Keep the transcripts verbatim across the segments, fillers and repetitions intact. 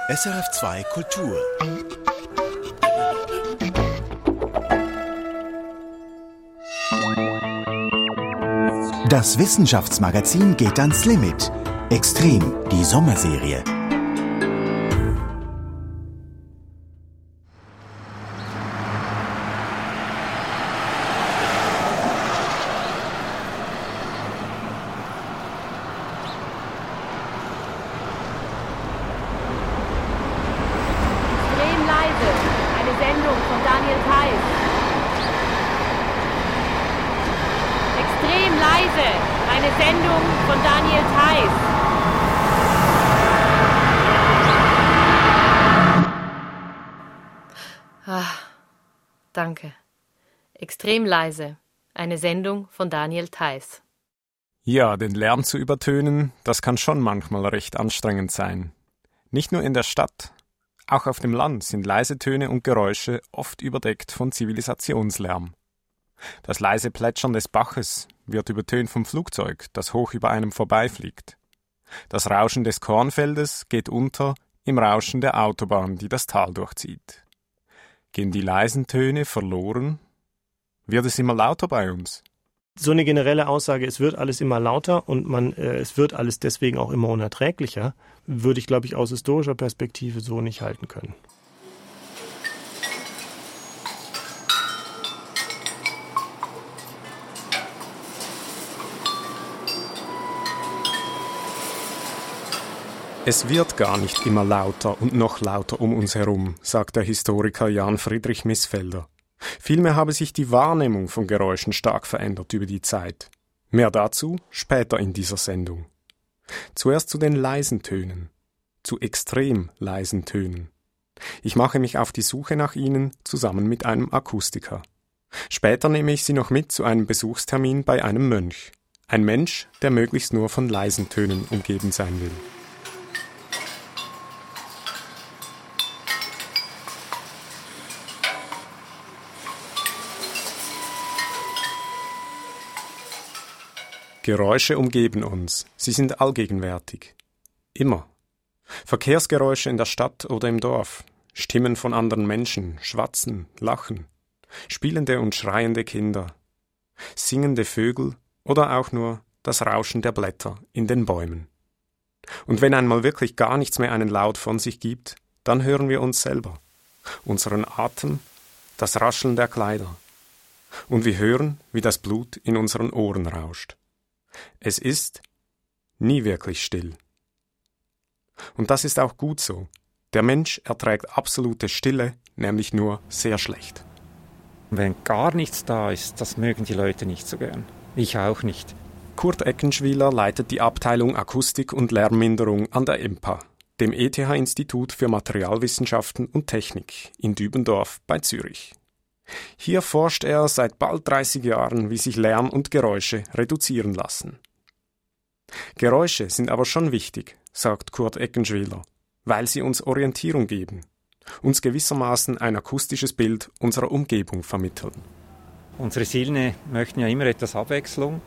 S R F zwei Kultur. Das Wissenschaftsmagazin geht ans Limit. Extrem, die Sommerserie. Eine Sendung von Daniel Theiss. Ah, danke. Extrem leise. Eine Sendung von Daniel Theiss. Ja, den Lärm zu übertönen, das kann schon manchmal recht anstrengend sein. Nicht nur in der Stadt, auch auf dem Land sind leise Töne und Geräusche oft überdeckt von Zivilisationslärm. Das leise Plätschern des Baches wird übertönt vom Flugzeug, das hoch über einem vorbeifliegt. Das Rauschen des Kornfeldes geht unter im Rauschen der Autobahn, die das Tal durchzieht. Gehen die leisen Töne verloren? Wird es immer lauter bei uns? So eine generelle Aussage, es wird alles immer lauter und man, äh, es wird alles deswegen auch immer unerträglicher, würde ich, glaube ich, aus historischer Perspektive so nicht halten können. Es wird gar nicht immer lauter und noch lauter um uns herum, sagt der Historiker Jan Friedrich Missfelder. Vielmehr habe sich die Wahrnehmung von Geräuschen stark verändert über die Zeit. Mehr dazu später in dieser Sendung. Zuerst zu den leisen Tönen, zu extrem leisen Tönen. Ich mache mich auf die Suche nach ihnen zusammen mit einem Akustiker. Später nehme ich Sie noch mit zu einem Besuchstermin bei einem Mönch. Ein Mensch, der möglichst nur von leisen Tönen umgeben sein will. Geräusche umgeben uns, sie sind allgegenwärtig. Immer. Verkehrsgeräusche in der Stadt oder im Dorf, Stimmen von anderen Menschen, Schwatzen, Lachen, spielende und schreiende Kinder, singende Vögel oder auch nur das Rauschen der Blätter in den Bäumen. Und wenn einmal wirklich gar nichts mehr einen Laut von sich gibt, dann hören wir uns selber, unseren Atem, das Rascheln der Kleider. Und wir hören, wie das Blut in unseren Ohren rauscht. Es ist nie wirklich still. Und das ist auch gut so. Der Mensch erträgt absolute Stille, nämlich nur sehr schlecht. Wenn gar nichts da ist, das mögen die Leute nicht so gern. Ich auch nicht. Kurt Eckenschwiler leitet die Abteilung Akustik und Lärmminderung an der E M P A, dem E T H-Institut für Materialwissenschaften und Technik in Dübendorf bei Zürich. Hier forscht er seit bald dreißig Jahren, wie sich Lärm und Geräusche reduzieren lassen. Geräusche sind aber schon wichtig, sagt Kurt Eckenschwiler, weil sie uns Orientierung geben, uns gewissermaßen ein akustisches Bild unserer Umgebung vermitteln. Unsere Sinne möchten ja immer etwas Abwechslung,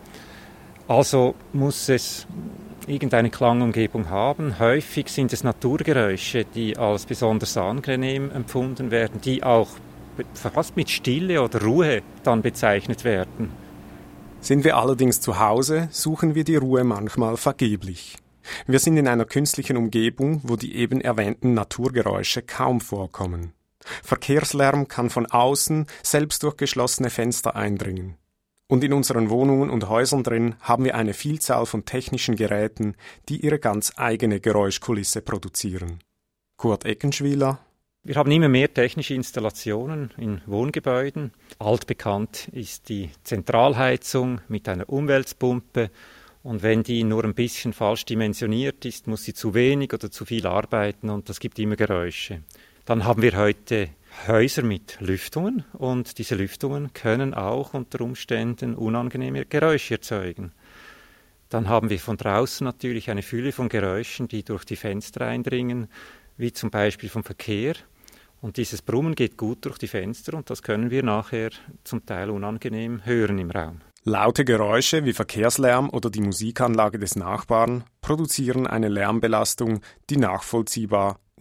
also muss es irgendeine Klangumgebung haben. Häufig sind es Naturgeräusche, die als besonders angenehm empfunden werden, die auch fast mit Stille oder Ruhe dann bezeichnet werden. Sind wir allerdings zu Hause, suchen wir die Ruhe manchmal vergeblich. Wir sind in einer künstlichen Umgebung, wo die eben erwähnten Naturgeräusche kaum vorkommen. Verkehrslärm kann von außen selbst durch geschlossene Fenster eindringen. Und in unseren Wohnungen und Häusern drin haben wir eine Vielzahl von technischen Geräten, die ihre ganz eigene Geräuschkulisse produzieren. Kurt Eckenschwiler: Wir haben immer mehr technische Installationen in Wohngebäuden. Altbekannt ist die Zentralheizung mit einer Umweltpumpe. Und wenn die nur ein bisschen falsch dimensioniert ist, muss sie zu wenig oder zu viel arbeiten und das gibt immer Geräusche. Dann haben wir heute Häuser mit Lüftungen und diese Lüftungen können auch unter Umständen unangenehme Geräusche erzeugen. Dann haben wir von draußen natürlich eine Fülle von Geräuschen, die durch die Fenster eindringen, wie zum Beispiel vom Verkehr. Und dieses Brummen geht gut durch die Fenster und das können wir nachher zum Teil unangenehm hören im Raum. Laute Geräusche wie Verkehrslärm oder die Musikanlage des Nachbarn produzieren eine Lärmbelastung, die nachvollziehbar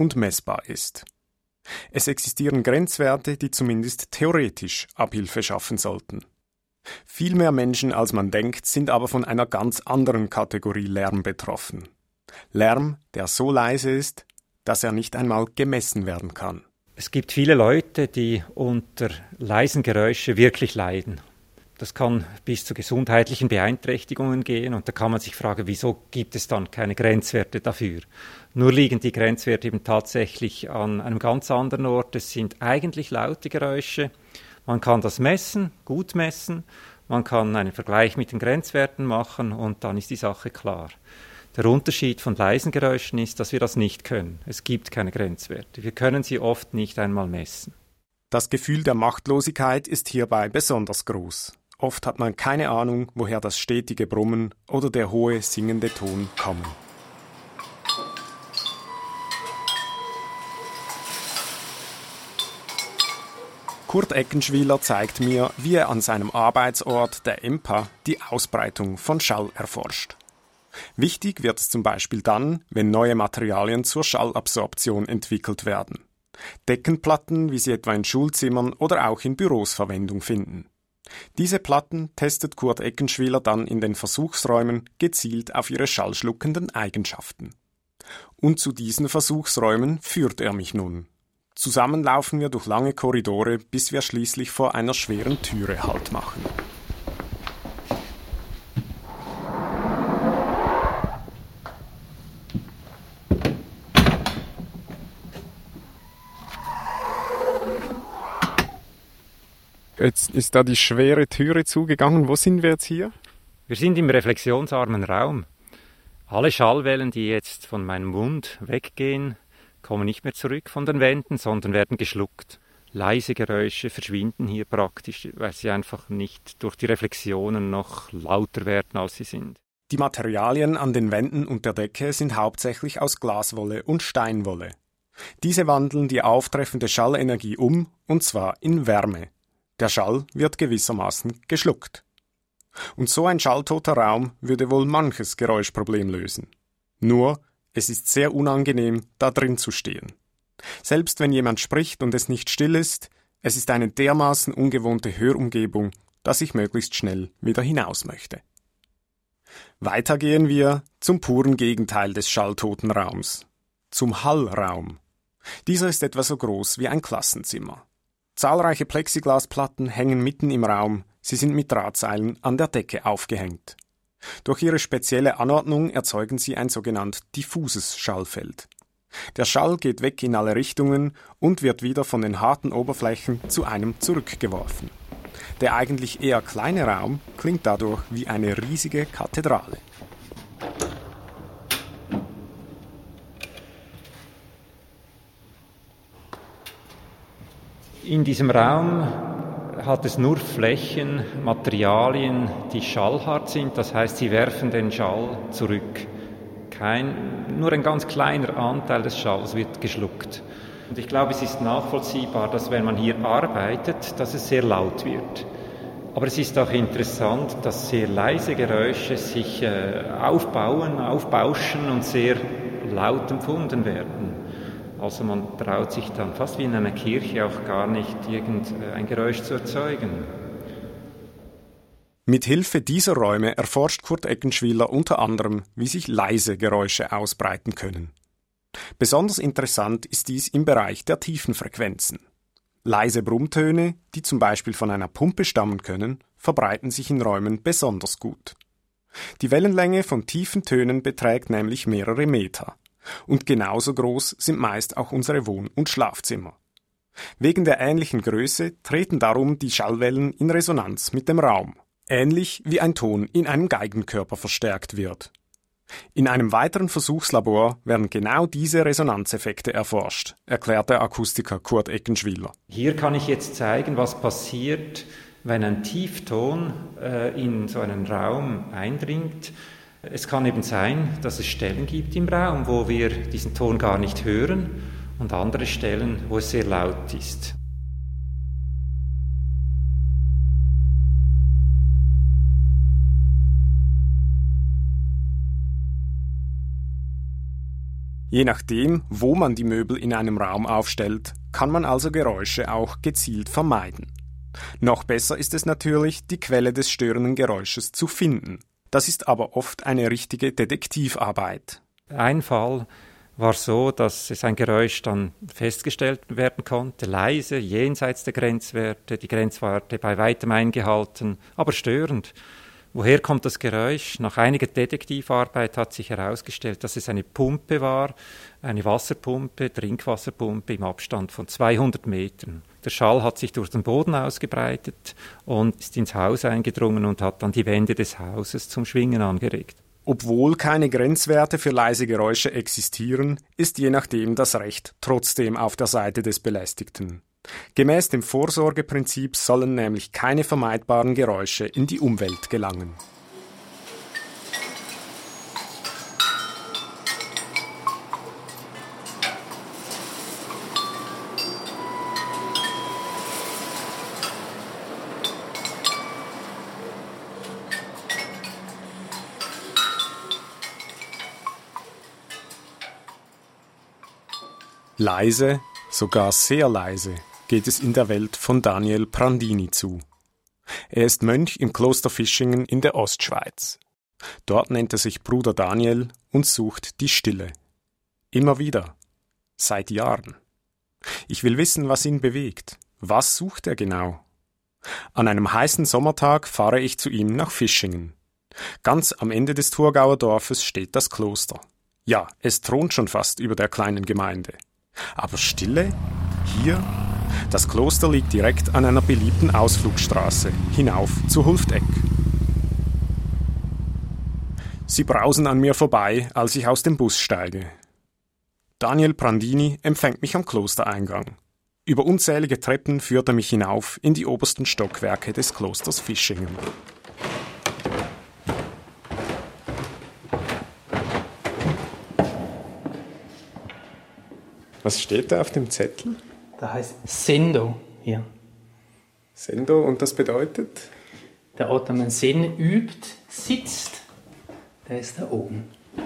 und messbar ist. Es existieren Grenzwerte, die zumindest theoretisch Abhilfe schaffen sollten. Viel mehr Menschen, als man denkt, sind aber von einer ganz anderen Kategorie Lärm betroffen. Lärm, der so leise ist, dass er nicht einmal gemessen werden kann. Es gibt viele Leute, die unter leisen Geräuschen wirklich leiden. Das kann bis zu gesundheitlichen Beeinträchtigungen gehen und da kann man sich fragen, wieso gibt es dann keine Grenzwerte dafür? Nur liegen die Grenzwerte eben tatsächlich an einem ganz anderen Ort. Es sind eigentlich laute Geräusche. Man kann das messen, gut messen. Man kann einen Vergleich mit den Grenzwerten machen und dann ist die Sache klar. Der Unterschied von leisen Geräuschen ist, dass wir das nicht können. Es gibt keine Grenzwerte. Wir können sie oft nicht einmal messen. Das Gefühl der Machtlosigkeit ist hierbei besonders groß. Oft hat man keine Ahnung, woher das stetige Brummen oder der hohe singende Ton kommen. Kurt Eckenschwiler zeigt mir, wie er an seinem Arbeitsort, der E M P A, die Ausbreitung von Schall erforscht. Wichtig wird es zum Beispiel dann, wenn neue Materialien zur Schallabsorption entwickelt werden. Deckenplatten, wie sie etwa in Schulzimmern oder auch in Büros Verwendung finden. Diese Platten testet Kurt Eckenschwiler dann in den Versuchsräumen gezielt auf ihre schallschluckenden Eigenschaften. Und zu diesen Versuchsräumen führt er mich nun. Zusammen laufen wir durch lange Korridore, bis wir schließlich vor einer schweren Türe Halt machen. Jetzt ist da die schwere Türe zugegangen. Wo sind wir jetzt hier? Wir sind im reflexionsarmen Raum. Alle Schallwellen, die jetzt von meinem Mund weggehen, kommen nicht mehr zurück von den Wänden, sondern werden geschluckt. Leise Geräusche verschwinden hier praktisch, weil sie einfach nicht durch die Reflexionen noch lauter werden, als sie sind. Die Materialien an den Wänden und der Decke sind hauptsächlich aus Glaswolle und Steinwolle. Diese wandeln die auftreffende Schallenergie um, und zwar in Wärme. Der Schall wird gewissermaßen geschluckt. Und so ein schalltoter Raum würde wohl manches Geräuschproblem lösen. Nur, es ist sehr unangenehm, da drin zu stehen. Selbst wenn jemand spricht und es nicht still ist, es ist eine dermaßen ungewohnte Hörumgebung, dass ich möglichst schnell wieder hinaus möchte. Weiter gehen wir zum puren Gegenteil des schalltoten Raums, zum Hallraum. Dieser ist etwa so groß wie ein Klassenzimmer. Zahlreiche Plexiglasplatten hängen mitten im Raum, sie sind mit Drahtseilen an der Decke aufgehängt. Durch ihre spezielle Anordnung erzeugen sie ein sogenannt diffuses Schallfeld. Der Schall geht weg in alle Richtungen und wird wieder von den harten Oberflächen zu einem zurückgeworfen. Der eigentlich eher kleine Raum klingt dadurch wie eine riesige Kathedrale. In diesem Raum hat es nur Flächen, Materialien, die schallhart sind, das heißt, sie werfen den Schall zurück. Kein, nur ein ganz kleiner Anteil des Schalls wird geschluckt. Und ich glaube, es ist nachvollziehbar, dass wenn man hier arbeitet, dass es sehr laut wird. Aber es ist auch interessant, dass sehr leise Geräusche sich äh, aufbauen, aufbauschen und sehr laut empfunden werden. Also man traut sich dann fast wie in einer Kirche auch gar nicht, irgendein Geräusch zu erzeugen. Mit Hilfe dieser Räume erforscht Kurt Eckenschwiler unter anderem, wie sich leise Geräusche ausbreiten können. Besonders interessant ist dies im Bereich der tiefen Frequenzen. Leise Brummtöne, die zum Beispiel von einer Pumpe stammen können, verbreiten sich in Räumen besonders gut. Die Wellenlänge von tiefen Tönen beträgt nämlich mehrere Meter. Und genauso groß sind meist auch unsere Wohn- und Schlafzimmer. Wegen der ähnlichen Größe treten darum die Schallwellen in Resonanz mit dem Raum, ähnlich wie ein Ton in einem Geigenkörper verstärkt wird. In einem weiteren Versuchslabor werden genau diese Resonanzeffekte erforscht, erklärt der Akustiker Kurt Eckenschwiler. Hier kann ich jetzt zeigen, was passiert, wenn ein Tiefton äh, in so einen Raum eindringt. Es kann eben sein, dass es Stellen gibt im Raum, wo wir diesen Ton gar nicht hören und andere Stellen, wo es sehr laut ist. Je nachdem, wo man die Möbel in einem Raum aufstellt, kann man also Geräusche auch gezielt vermeiden. Noch besser ist es natürlich, die Quelle des störenden Geräusches zu finden. Das ist aber oft eine richtige Detektivarbeit. Ein Fall war so, dass es ein Geräusch dann festgestellt werden konnte, leise, jenseits der Grenzwerte, die Grenzwerte bei weitem eingehalten, aber störend. Woher kommt das Geräusch? Nach einiger Detektivarbeit hat sich herausgestellt, dass es eine Pumpe war, eine Wasserpumpe, Trinkwasserpumpe im Abstand von zweihundert Metern. Der Schall hat sich durch den Boden ausgebreitet und ist ins Haus eingedrungen und hat dann die Wände des Hauses zum Schwingen angeregt. Obwohl keine Grenzwerte für leise Geräusche existieren, ist je nachdem das Recht trotzdem auf der Seite des Belästigten. Gemäß dem Vorsorgeprinzip sollen nämlich keine vermeidbaren Geräusche in die Umwelt gelangen. Leise, sogar sehr leise, geht es in der Welt von Daniel Prandini zu. Er ist Mönch im Kloster Fischingen in der Ostschweiz. Dort nennt er sich Bruder Daniel und sucht die Stille. Immer wieder. Seit Jahren. Ich will wissen, was ihn bewegt. Was sucht er genau? An einem heißen Sommertag fahre ich zu ihm nach Fischingen. Ganz am Ende des Thurgauer Dorfes steht das Kloster. Ja, es thront schon fast über der kleinen Gemeinde. Aber Stille? Hier? Das Kloster liegt direkt an einer beliebten Ausflugsstraße, hinauf zu Hulfteck. Sie brausen an mir vorbei, als ich aus dem Bus steige. Daniel Prandini empfängt mich am Klostereingang. Über unzählige Treppen führt er mich hinauf in die obersten Stockwerke des Klosters Fischingen. Was steht da auf dem Zettel? Da heißt Sendo hier. Sendo, und das bedeutet? Der Ort, an dem man Zen übt, sitzt, der ist da oben.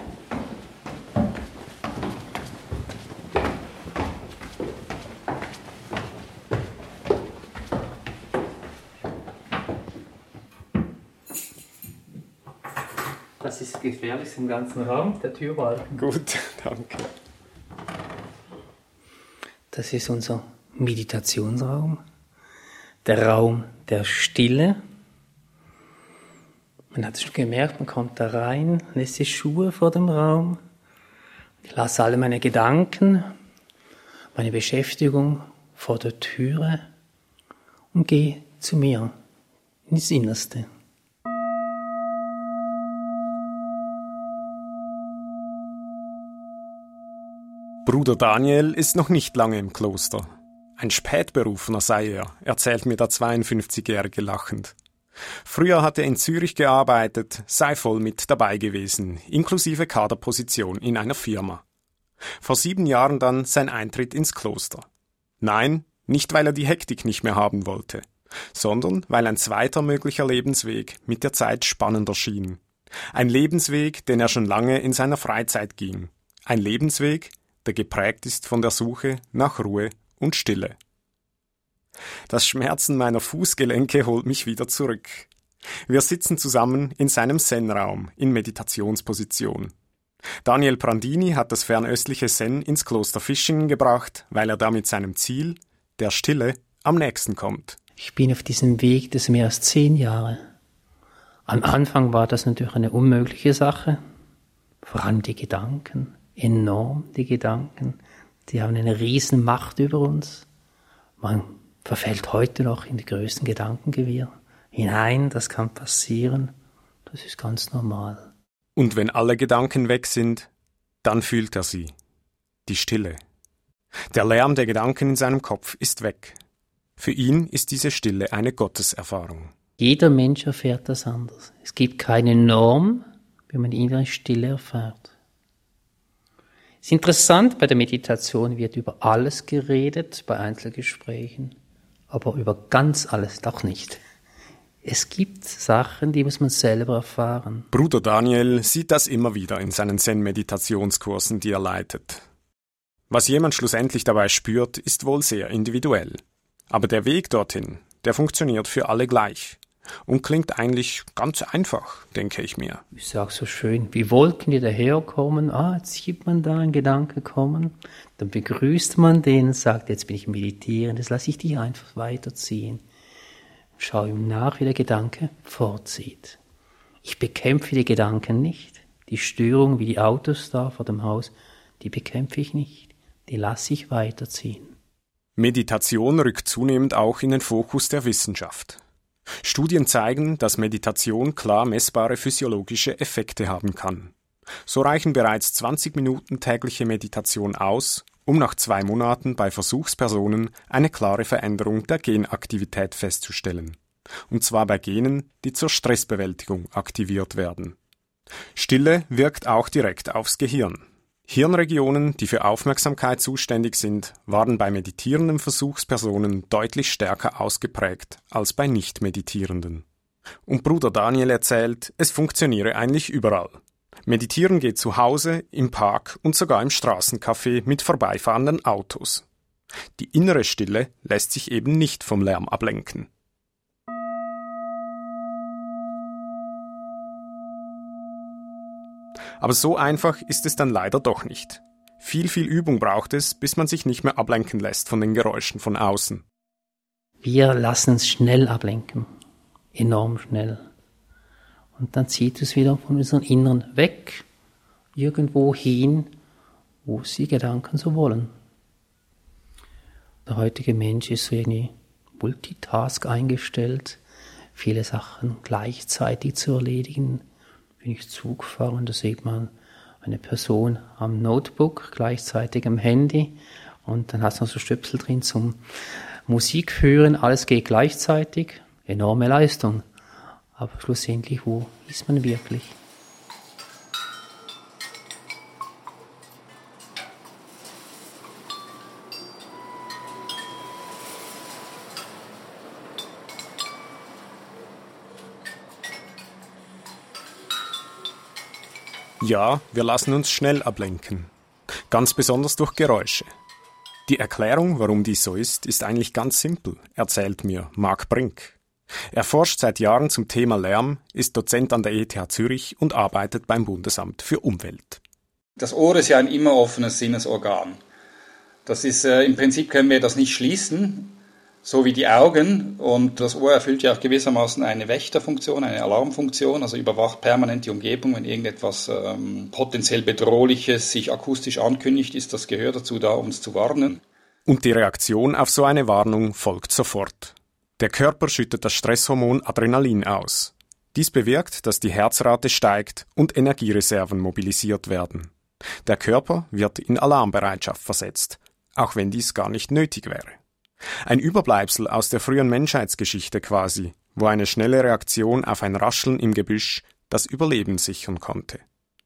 Das ist das Gefährlichste im ganzen Raum, der Türbalken. Gut, danke. Das ist unser Meditationsraum, der Raum der Stille. Man hat es schon gemerkt, man kommt da rein, lässt die Schuhe vor dem Raum. Ich lasse alle meine Gedanken, meine Beschäftigung vor der Türe und gehe zu mir, ins Innerste. Bruder Daniel ist noch nicht lange im Kloster. Ein Spätberufener sei er, erzählt mir der zweiundfünfzigjährige lachend. Früher hatte er in Zürich gearbeitet, sei voll mit dabei gewesen, inklusive Kaderposition in einer Firma. Vor sieben Jahren dann sein Eintritt ins Kloster. Nein, nicht weil er die Hektik nicht mehr haben wollte, sondern weil ein zweiter möglicher Lebensweg mit der Zeit spannender schien. Ein Lebensweg, den er schon lange in seiner Freizeit ging. Ein Lebensweg, der geprägt ist von der Suche nach Ruhe und Stille. Das Schmerzen meiner Fußgelenke holt mich wieder zurück. Wir sitzen zusammen in seinem Zen-Raum in Meditationsposition. Daniel Prandini hat das fernöstliche Zen ins Kloster Fischingen gebracht, weil er damit seinem Ziel, der Stille, am nächsten kommt. Ich bin auf diesem Weg des mehr als zehn Jahre. Am Anfang war das natürlich eine unmögliche Sache, vor allem die Gedanken. Enorm, die Gedanken, die haben eine riesen Macht über uns. Man verfällt heute noch in die größten Gedankengewirr hinein, das kann passieren, das ist ganz normal. Und wenn alle Gedanken weg sind, dann fühlt er sie, die Stille. Der Lärm der Gedanken in seinem Kopf ist weg. Für ihn ist diese Stille eine Gotteserfahrung. Jeder Mensch erfährt das anders. Es gibt keine Norm, wie man die innere Stille erfährt. Es ist interessant, bei der Meditation wird über alles geredet, bei Einzelgesprächen, aber über ganz alles doch nicht. Es gibt Sachen, die muss man selber erfahren. Bruder Daniel sieht das immer wieder in seinen Zen-Meditationskursen, die er leitet. Was jemand schlussendlich dabei spürt, ist wohl sehr individuell. Aber der Weg dorthin, der funktioniert für alle gleich. Und klingt eigentlich ganz einfach, denke ich mir. Ich sage so schön, wie Wolken, die daherkommen. Ah, jetzt sieht man da einen Gedanke kommen. Dann begrüßt man den und sagt, jetzt bin ich meditierend, jetzt lasse ich dich einfach weiterziehen. Schau ihm nach, wie der Gedanke fortzieht. Ich bekämpfe die Gedanken nicht. Die Störung, wie die Autos da vor dem Haus, die bekämpfe ich nicht. Die lasse ich weiterziehen. Meditation rückt zunehmend auch in den Fokus der Wissenschaft. Studien zeigen, dass Meditation klar messbare physiologische Effekte haben kann. So reichen bereits zwanzig Minuten tägliche Meditation aus, um nach zwei Monaten bei Versuchspersonen eine klare Veränderung der Genaktivität festzustellen. Und zwar bei Genen, die zur Stressbewältigung aktiviert werden. Stille wirkt auch direkt aufs Gehirn. Hirnregionen, die für Aufmerksamkeit zuständig sind, waren bei meditierenden Versuchspersonen deutlich stärker ausgeprägt als bei Nicht-Meditierenden. Und Bruder Daniel erzählt, es funktioniere eigentlich überall. Meditieren geht zu Hause, im Park und sogar im Straßencafé mit vorbeifahrenden Autos. Die innere Stille lässt sich eben nicht vom Lärm ablenken. Aber so einfach ist es dann leider doch nicht. Viel, viel Übung braucht es, bis man sich nicht mehr ablenken lässt von den Geräuschen von außen. Wir lassen uns schnell ablenken. Enorm schnell. Und dann zieht es wieder von unserem Inneren weg, irgendwo hin, wo sie Gedanken so wollen. Der heutige Mensch ist so irgendwie Multitask eingestellt, viele Sachen gleichzeitig zu erledigen. Wenn ich Zug fahre und da sieht man eine Person am Notebook, gleichzeitig am Handy und dann hat es noch so Stöpsel drin zum Musik hören, alles geht gleichzeitig, enorme Leistung. Aber schlussendlich, wo ist man wirklich? Ja, wir lassen uns schnell ablenken. Ganz besonders durch Geräusche. Die Erklärung, warum dies so ist, ist eigentlich ganz simpel, erzählt mir Marc Brink. Er forscht seit Jahren zum Thema Lärm, ist Dozent an der E T H Zürich und arbeitet beim Bundesamt für Umwelt. Das Ohr ist ja ein immer offenes Sinnesorgan. Das ist, äh, im Prinzip können wir das nicht schließen, so wie die Augen. Und das Ohr erfüllt ja auch gewissermaßen eine Wächterfunktion, eine Alarmfunktion, also überwacht permanent die Umgebung. Wenn irgendetwas ähm, potenziell Bedrohliches sich akustisch ankündigt, ist das Gehör dazu da, uns zu warnen. Und die Reaktion auf so eine Warnung folgt sofort. Der Körper schüttet das Stresshormon Adrenalin aus. Dies bewirkt, dass die Herzrate steigt und Energiereserven mobilisiert werden. Der Körper wird in Alarmbereitschaft versetzt, auch wenn dies gar nicht nötig wäre. Ein Überbleibsel aus der frühen Menschheitsgeschichte quasi, wo eine schnelle Reaktion auf ein Rascheln im Gebüsch das Überleben sichern konnte.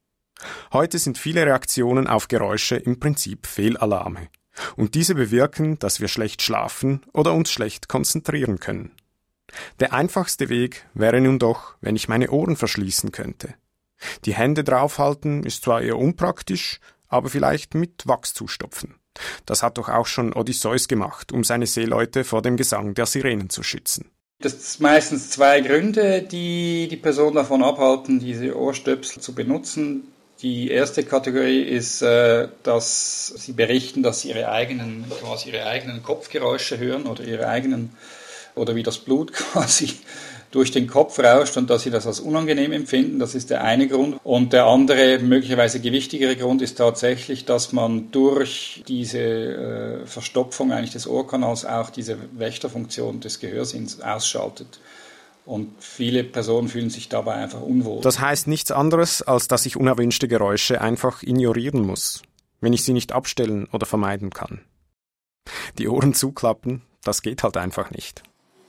Heute sind viele Reaktionen auf Geräusche im Prinzip Fehlalarme. Und diese bewirken, dass wir schlecht schlafen oder uns schlecht konzentrieren können. Der einfachste Weg wäre nun doch, wenn ich meine Ohren verschließen könnte. Die Hände draufhalten ist zwar eher unpraktisch, aber vielleicht mit Wachs zustopfen. Das hat doch auch schon Odysseus gemacht, um seine Seeleute vor dem Gesang der Sirenen zu schützen. Das sind meistens zwei Gründe, die die Person davon abhalten, diese Ohrstöpsel zu benutzen. Die erste Kategorie ist, äh, dass sie berichten, dass sie ihre eigenen, quasi ihre eigenen Kopfgeräusche hören oder ihre eigenen, oder wie das Blut quasi durch den Kopf rauscht und dass sie das als unangenehm empfinden. Das ist der eine Grund. Und der andere, möglicherweise gewichtigere Grund ist tatsächlich, dass man durch diese äh, Verstopfung eigentlich des Ohrkanals auch diese Wächterfunktion des Gehörsinns ausschaltet. Und viele Personen fühlen sich dabei einfach unwohl. Das heißt nichts anderes, als dass ich unerwünschte Geräusche einfach ignorieren muss, wenn ich sie nicht abstellen oder vermeiden kann. Die Ohren zuklappen, das geht halt einfach nicht.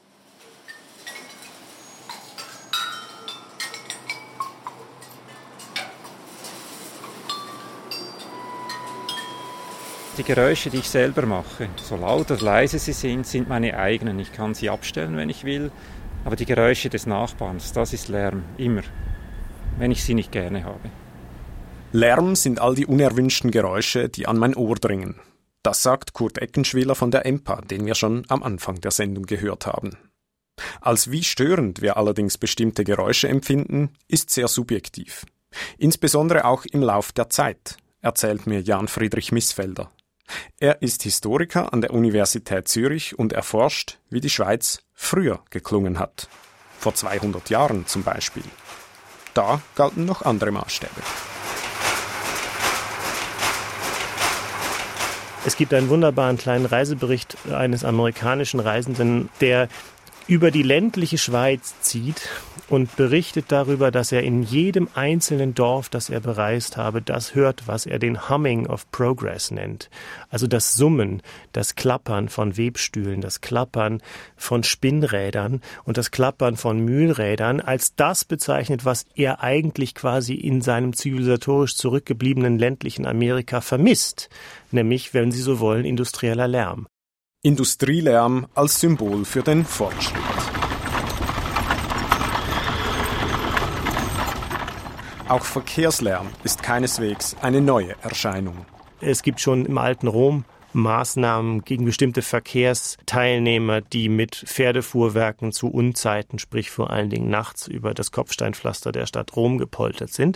Die Geräusche, die ich selber mache, so laut oder leise sie sind, sind meine eigenen. Ich kann sie abstellen, wenn ich will. Aber die Geräusche des Nachbarns, das ist Lärm, immer, wenn ich sie nicht gerne habe. Lärm sind all die unerwünschten Geräusche, die an mein Ohr dringen. Das sagt Kurt Eckenschwiller von der E M P A, den wir schon am Anfang der Sendung gehört haben. Als wie störend wir allerdings bestimmte Geräusche empfinden, ist sehr subjektiv. Insbesondere auch im Lauf der Zeit, erzählt mir Jan Friedrich Missfelder. Er ist Historiker an der Universität Zürich und erforscht, wie die Schweiz früher geklungen hat. Vor zweihundert Jahren zum Beispiel. Da galten noch andere Maßstäbe. Es gibt einen wunderbaren kleinen Reisebericht eines amerikanischen Reisenden, der über die ländliche Schweiz zieht und berichtet darüber, dass er in jedem einzelnen Dorf, das er bereist habe, das hört, was er den Humming of Progress nennt. Also das Summen, das Klappern von Webstühlen, das Klappern von Spinnrädern und das Klappern von Mühlrädern als das bezeichnet, was er eigentlich quasi in seinem zivilisatorisch zurückgebliebenen ländlichen Amerika vermisst. Nämlich, wenn Sie so wollen, industrieller Lärm. Industrielärm als Symbol für den Fortschritt. Auch Verkehrslärm ist keineswegs eine neue Erscheinung. Es gibt schon im alten Rom Maßnahmen gegen bestimmte Verkehrsteilnehmer, die mit Pferdefuhrwerken zu Unzeiten, sprich vor allen Dingen nachts, über das Kopfsteinpflaster der Stadt Rom gepoltert sind.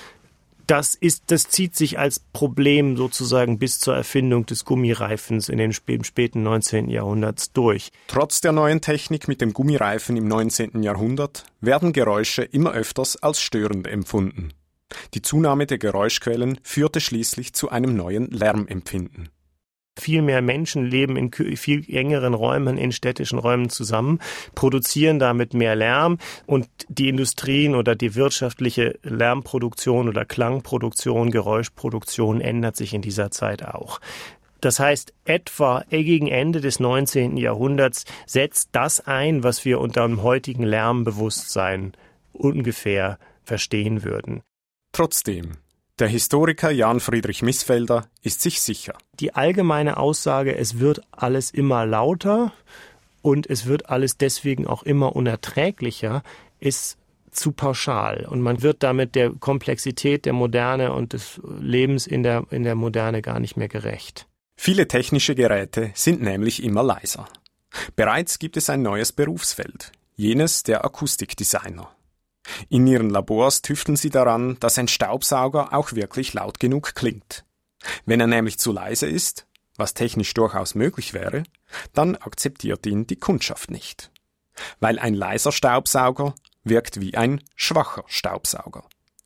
Das ist, das zieht sich als Problem sozusagen bis zur Erfindung des Gummireifens in den späten neunzehnten Jahrhunderts durch. Trotz der neuen Technik mit dem Gummireifen im neunzehnten Jahrhundert werden Geräusche immer öfters als störend empfunden. Die Zunahme der Geräuschquellen führte schließlich zu einem neuen Lärmempfinden. Viel mehr Menschen leben in viel engeren Räumen, in städtischen Räumen zusammen, produzieren damit mehr Lärm und die Industrien oder die wirtschaftliche Lärmproduktion oder Klangproduktion, Geräuschproduktion ändert sich in dieser Zeit auch. Das heißt, etwa gegen Ende des neunzehnten Jahrhunderts setzt das ein, was wir unter dem heutigen Lärmbewusstsein ungefähr verstehen würden. Trotzdem, der Historiker Jan Friedrich Missfelder ist sich sicher. Die allgemeine Aussage, es wird alles immer lauter und es wird alles deswegen auch immer unerträglicher, ist zu pauschal. Und man wird damit der Komplexität der Moderne und des Lebens in der, in der Moderne gar nicht mehr gerecht. Viele technische Geräte sind nämlich immer leiser. Bereits gibt es ein neues Berufsfeld, jenes der Akustikdesigner. In ihren Labors tüfteln sie daran, dass ein Staubsauger auch wirklich laut genug klingt. Wenn er nämlich zu leise ist, was technisch durchaus möglich wäre, dann akzeptiert ihn die Kundschaft nicht. Weil ein leiser Staubsauger wirkt wie ein schwacher Staubsauger.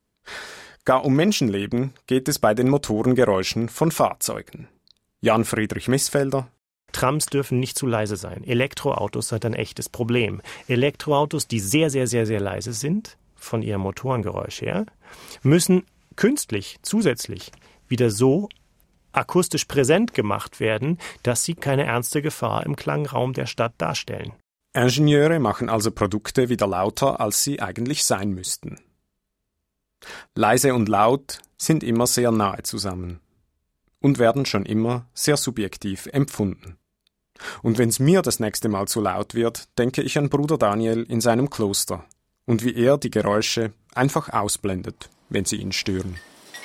Gar um Menschenleben geht es bei den Motorengeräuschen von Fahrzeugen. Jan Friedrich Missfelder. Trams dürfen nicht zu leise sein. Elektroautos sind ein echtes Problem. Elektroautos, die sehr, sehr, sehr, sehr leise sind, von ihrem Motorengeräusch her, müssen künstlich, zusätzlich wieder so akustisch präsent gemacht werden, dass sie keine ernste Gefahr im Klangraum der Stadt darstellen. Ingenieure machen also Produkte wieder lauter, als sie eigentlich sein müssten. Leise und laut sind immer sehr nahe zusammen und werden schon immer sehr subjektiv empfunden. Und wenn's mir das nächste Mal zu laut wird, denke ich an Bruder Daniel in seinem Kloster und wie er die Geräusche einfach ausblendet, wenn sie ihn stören.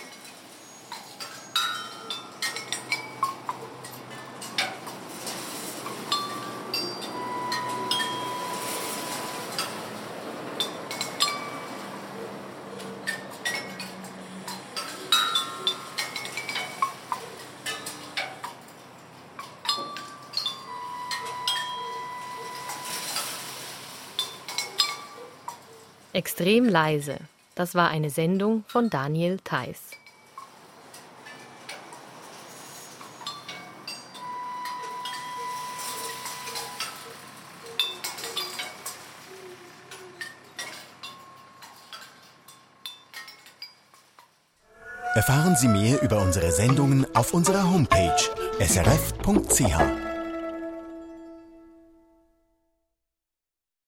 Extrem leise. Das war eine Sendung von Daniel Theiss. Erfahren Sie mehr über unsere Sendungen auf unserer Homepage s r f punkt c h.